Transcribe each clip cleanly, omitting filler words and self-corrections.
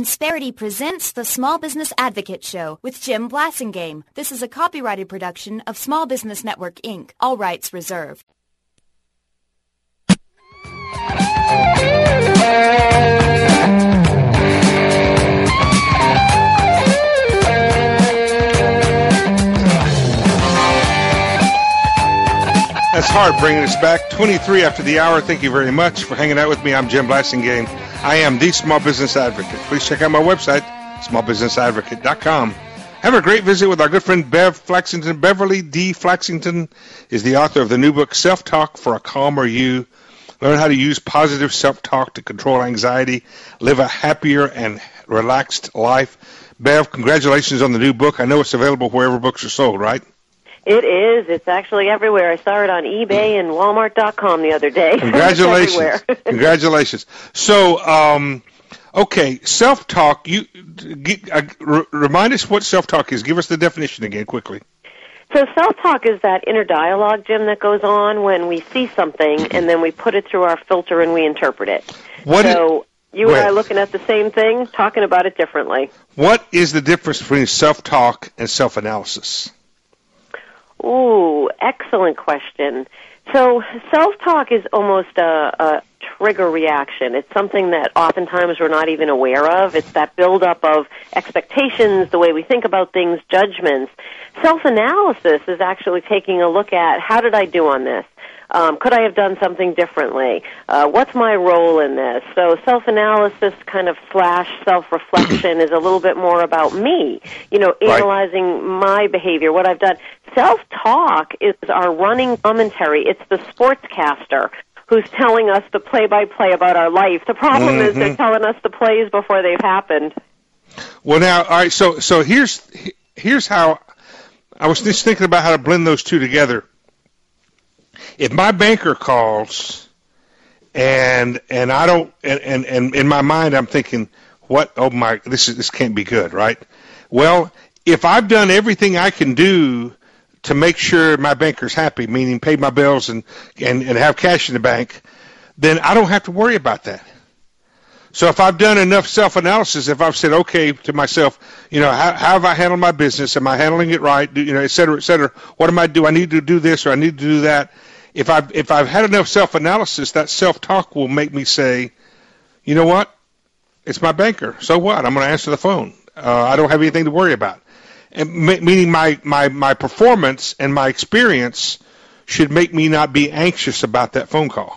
Insperity presents the Small Business Advocate Show with Jim Blasingame. This is a copyrighted production of Small Business Network, Inc. All rights reserved. That's hard bringing us back. 23 after the hour. Thank you very much for hanging out with me. I'm Jim Blasingame. I am the Small Business Advocate. Please check out my website, smallbusinessadvocate.com. Have a great visit with our good friend Bev Flaxington. Beverly D. Flaxington is the author of the new book, Self-Talk for a Calmer You. Learn how to use positive self-talk to control anxiety, live a happier and relaxed life. Bev, congratulations on the new book. I know it's available wherever books are sold, right? It is. It's actually everywhere. I saw it on eBay and Walmart.com the other day. Congratulations. Congratulations. So, okay, self-talk. Remind us what self-talk is. Give us the definition again quickly. So self-talk is that inner dialogue, Jim, that goes on when we see something and then we put it through our filter and we interpret it. You and I looking at the same thing, talking about it differently. What is the difference between self-talk and self-analysis? Ooh, excellent question. So self-talk is almost a trigger reaction. It's something that oftentimes we're not even aware of. It's that buildup of expectations, the way we think about things, judgments. Self-analysis is actually taking a look at, how did I do on this? Could I have done something differently? What's my role in this? So self-analysis kind of / self-reflection is a little bit more about me, analyzing my behavior, what I've done. Self-talk is our running commentary. It's the sportscaster who's telling us the play-by-play about our life. The problem is they're telling us the plays before they've happened. Well, now, all right, so here's how I was just thinking about how to blend those two together. If my banker calls and I don't, and in my mind I'm thinking, this can't be good, right? Well, if I've done everything I can do to make sure my banker's happy, meaning pay my bills and have cash in the bank, then I don't have to worry about that. So if I've done enough self-analysis, if I've said, okay, to myself, how have I handled my business? Am I handling it right? Et cetera, et cetera. What am I do? I need to do this or I need to do that. If I've had enough self-analysis, that self-talk will make me say, you know what? It's my banker. So what? I'm going to answer the phone. I don't have anything to worry about. And meaning my performance and my experience should make me not be anxious about that phone call.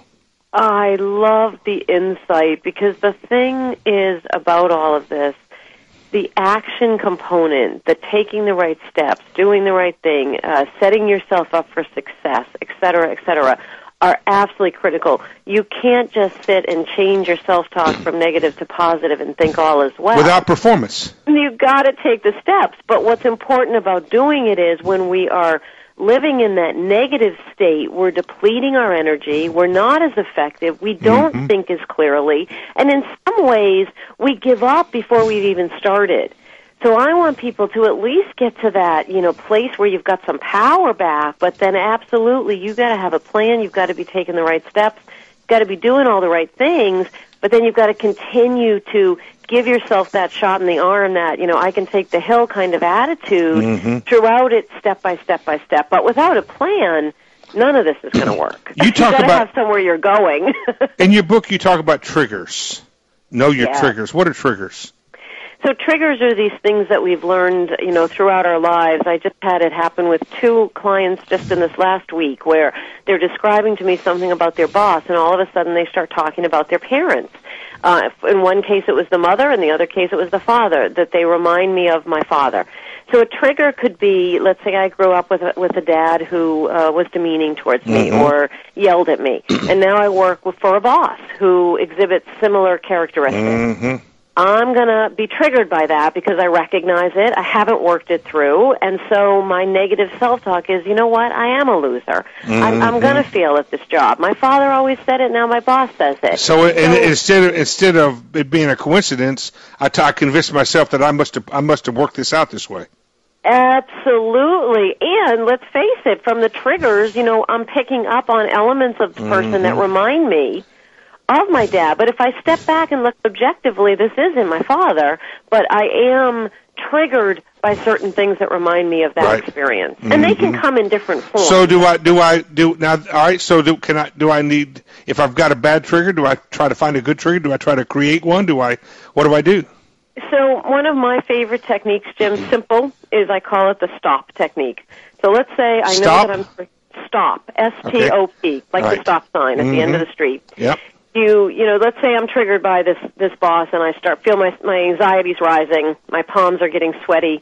I love the insight, because the thing is about all of this, the action component, the taking the right steps, doing the right thing, setting yourself up for success, et cetera, are absolutely critical. You can't just sit and change your self-talk from negative to positive and think all is well. Without performance. You've got to take the steps. But what's important about doing it is when we are living in that negative state, we're depleting our energy, we're not as effective, we don't think as clearly, and in some ways, we give up before we've even started. So I want people to at least get to that, place where you've got some power back, but then absolutely, you've got to have a plan, you've got to be taking the right steps, you've got to be doing all the right things, but then you've got to continue to give yourself that shot in the arm, that, I can take the hill kind of attitude throughout it, step by step by step. But without a plan, none of this is going to work. You've got to have somewhere you're going. In your book, you talk about triggers. Know your triggers. What are triggers? So triggers are these things that we've learned, throughout our lives. I just had it happen with 2 clients just in this last week, where they're describing to me something about their boss, and all of a sudden they start talking about their parents. In one case it was the mother, in the other case it was the father, that they remind me of my father. So a trigger could be, let's say I grew up with a dad who was demeaning towards me or yelled at me, and now I work for a boss who exhibits similar characteristics. I'm going to be triggered by that because I recognize it. I haven't worked it through. And so my negative self-talk is, you know what, I am a loser. I'm going to fail at this job. My father always said it, now my boss says it. So instead of it being a coincidence, I convinced myself that I must have worked this out this way. Absolutely. And let's face it, from the triggers, I'm picking up on elements of the person that remind me of my dad. But if I step back and look objectively, this isn't my father, but I am triggered by certain things that remind me of that experience, and they can come in different forms. So do I now? All right. So do I need, if I've got a bad trigger? Do I try to find a good trigger? Do I try to create one? What do I do? So one of my favorite techniques, Jim, simple, is I call it the stop technique. So let's say I know that I'm stop, S-T-O-P, like the stop sign at the end of the street. Yep. Let's say I'm triggered by this boss, and I feel my anxiety's rising, my palms are getting sweaty,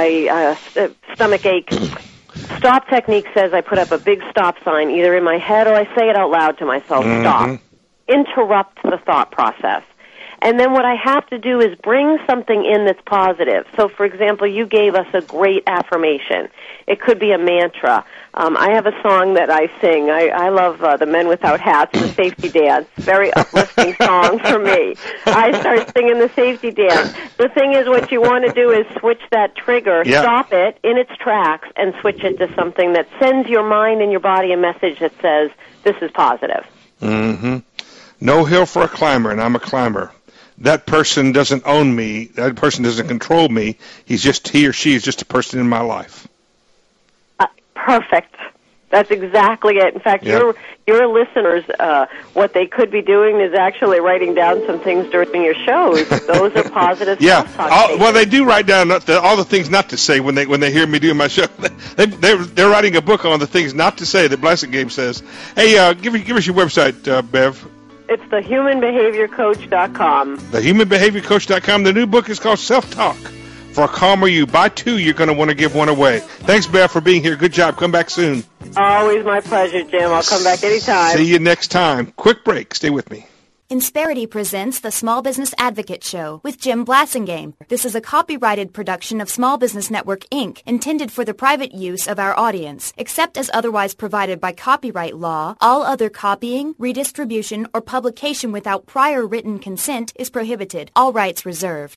stomach ache. Stop technique says I put up a big stop sign, either in my head or I say it out loud to myself, stop. Interrupt the thought process. And then what I have to do is bring something in that's positive. So, for example, you gave us a great affirmation. It could be a mantra. I have a song that I sing. I love the Men Without Hats, the safety dance. Very uplifting song for me. I start singing the safety dance. The thing is, what you want to do is switch that trigger, stop it in its tracks, and switch it to something that sends your mind and your body a message that says, this is positive. No hill for a climber, and I'm a climber. That person doesn't own me. That person doesn't control me. He or she is just a person in my life. Perfect. That's exactly it. In fact, your listeners, what they could be doing is actually writing down some things during your shows. Those are positive. Well, they do write down all the things not to say when they hear me doing my show. They're writing a book on the things not to say that Blassingame says. Hey, give us your website, Bev. It's thehumanbehaviorcoach.com. Thehumanbehaviorcoach.com. The new book is called Self-Talk for a Calmer You. Buy two, you're going to want to give one away. Thanks, Bev, for being here. Good job. Come back soon. Always my pleasure, Jim. I'll come back anytime. See you next time. Quick break. Stay with me. Insperity presents the Small Business Advocate Show with Jim Blassingame. This is a copyrighted production of Small Business Network, Inc., intended for the private use of our audience. Except as otherwise provided by copyright law, all other copying, redistribution, or publication without prior written consent is prohibited. All rights reserved.